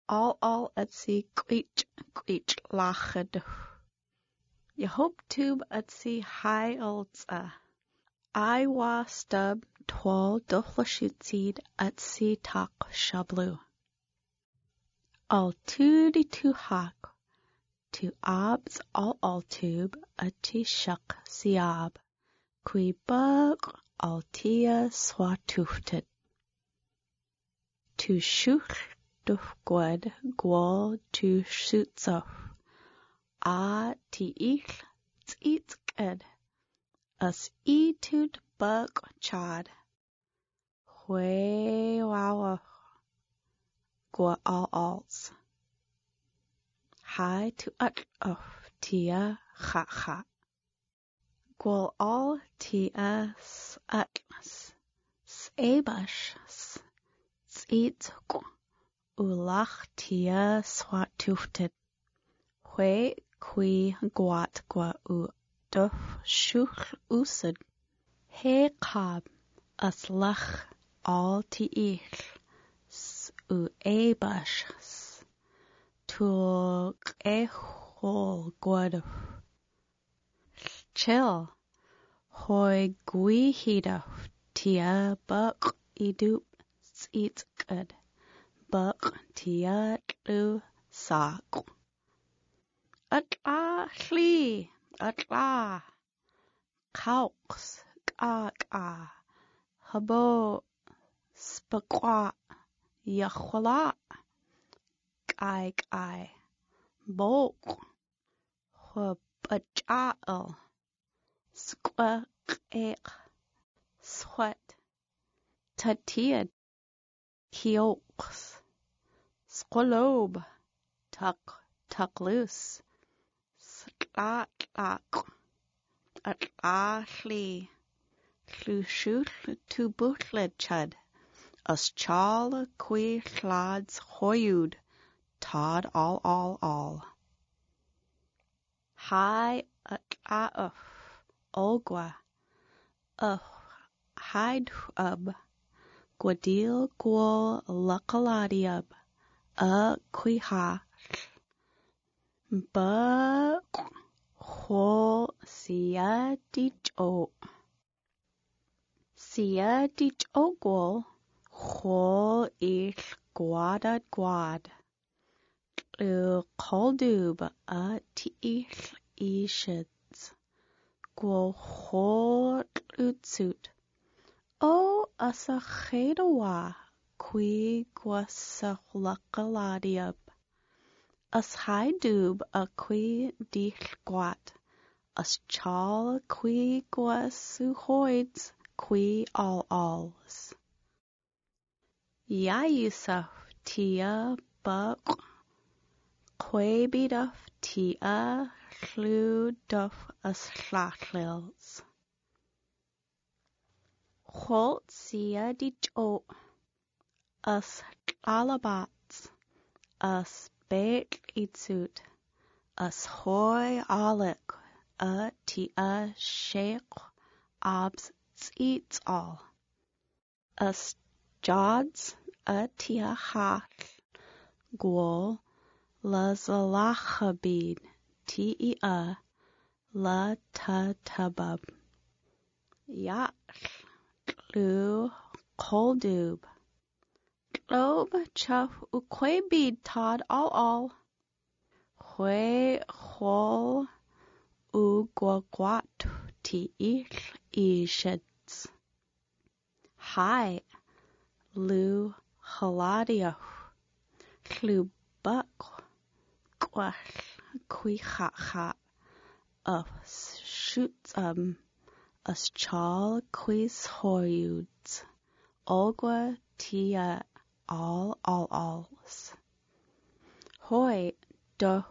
all at sea queech lachad. Je hope tube at sea high olds I wa stub twal dofflashutseed at sea tak shablu. All toody to hawk, to obs all tube at tea shuck siab, qui bug all tia swatufted. To shoot duf gwed gwal to shoot off, ti ich tzit ged, as toot bug chad, hwe wow gwa alls. Hi to of tia ha. Gwal all tia atlas, sabash tzit ulach tia swatufted. Hwe qui gwat gwa duf shuch usad. He cob as lach all tiich ebash to hol gwad. Chill hoi gui hidaf tia buck idup tzit good. Buck tia lu sak. Atla chli, atla. Kauks, ka. Habo, spakwa, yachwala. Kai. Bok. Hwabajal. Squak, sweat. Tatiad. Kioks. Squalob. Tuck loose. Sklak. Atlaachli. Chlushuch to butled chud. As chal qui chlads hoyud. Todd all. Hi atlauf. Olgwa. Hide ub. Gwadil gwal lukaladiub. Quiha. Ba hol sia dich o. Sia dich o gwal. Hol ich gwad. Koldub tiich ishids. Gwal hol utsut. O asa chedawa. Qui gwasa lukaladiub. As haidub qui dich gwat. As chal qui gwasu hoids qui alls. Yusuf tia buck. Qui biduf tia chlu duf as chlachlils. Holt sia dich o. As alabats. As beit itsut. As hoi alek. Tia sheikh. Abs tzits all. As jods. Tia hach. Gwal. Lazalachabid. Tia. La tatabub. Yach. Klu. Koldub. Globe chuff uquebid Todd all. Hwe hol ugwagwat tiich ishids. Hi lu haladio. Chlu buck gwach quichacha of shoots as chal quiz hoyuds. Olgwa tia alls. Hoi do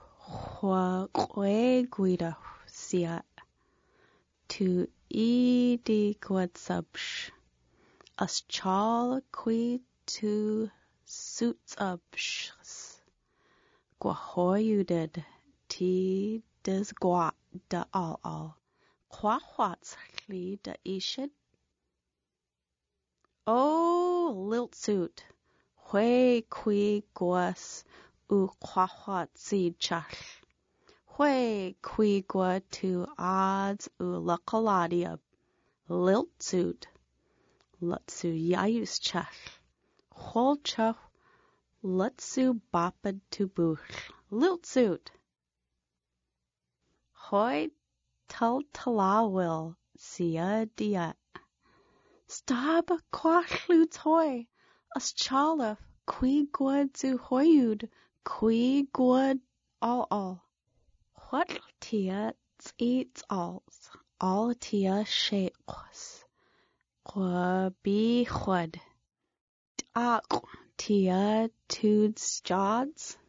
guida sia to di gwadsubsh. As chal qui to suits ubsh. Gwahoyuded ti des gwa da all. Quahwats chli da ishid. O lilt suit. Hwe qui gwas u quahwat si chach. Hwe quigwa tu odds u localadia liltsut. Lutsu yayus chach. Holchach lutsu bapad tu buch. Liltsut. Hoi taltalawil sia dia. Stab quachlut hoi. As chalaf quigwa zu hoyud. Quigwa all. What tia eats all tia shakes. Qua be chud. Ak tia tuds jods.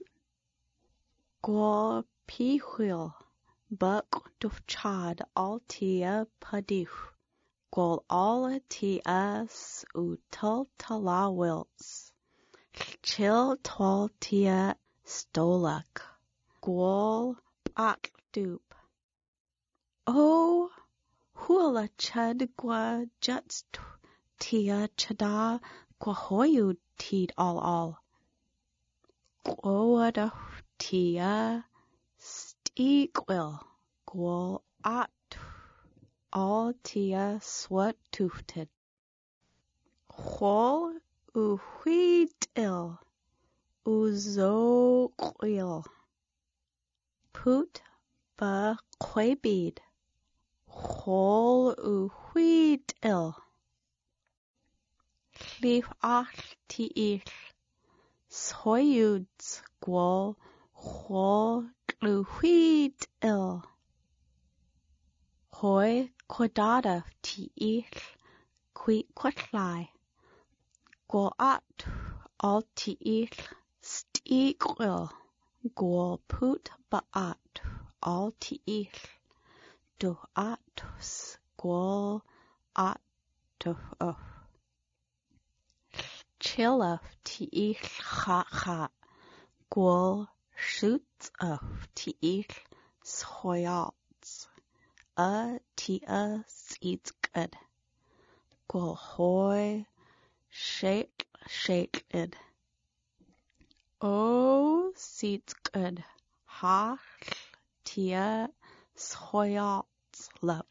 Qua pihwil. Buck duf chad all tia padif. Gol all tias u taltalawils. Chill tall tia stolak. Gol ak dup. Oh, hula chad gwa juts tia chada gwa hoyu teed all. Gwada tia steekwil. Gwal at all tia swat tufted. Hwal u wheatil. U zoqil. Put ba quabid. Hwal u wheatil. Llif all tiich. Soyuds gwal hwal u wheatil. Hoi quadada tiich. Qui quatlai. Gwal at all tiich. Steekwil. Gwal put ba at all tiich. Du atus gwal at of. Chillaf tiich ha. Gwal shoots of tiich soyats. Tia seeds good. Gwal hoi shake. Oh, seeds good. Ha tia soyats love.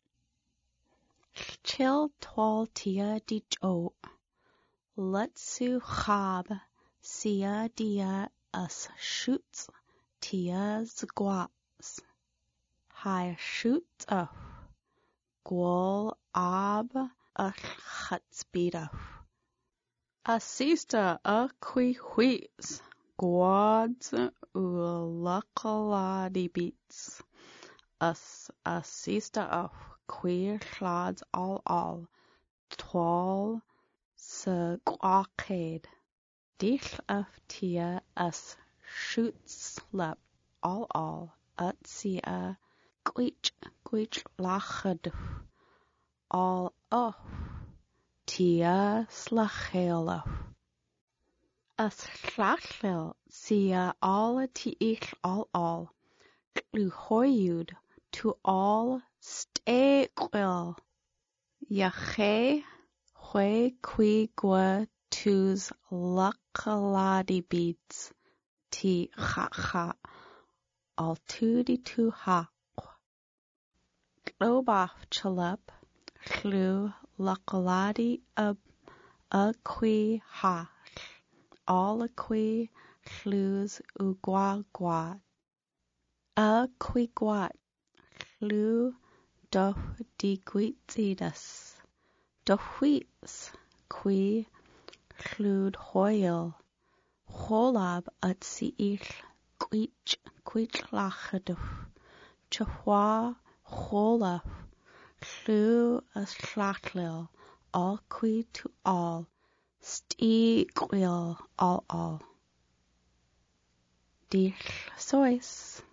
Chill twal tia di jo. Letsu chab sia dia us shoots tia zguats. Hai shoots of. Gwal ab a chatsbida. Assista a qui wheats. Gwads u lakaladi beats. Us assista of queer clods all. Twal se quakade. Dich of tia us shoots lep all. At sia queech lachad. All of tia slachela. As slachel sia all tiich all. Glu hoyud to all steekwil. Yache hwe qui gwa tus lakaladi beads. Ti ha. All tudi tu ha. Globaf chalup. Chlu lakaladi a qui ha. All a qui chlues u gwa. A qui gwat. Chlu dof di gwitzidas. Dof wheats. Qui chlued hoyl. Holab at siich. Quich lachaduf. Chahwa holaf. Chlu as slachlil. All qui to all. Steekwil all. Dich sois.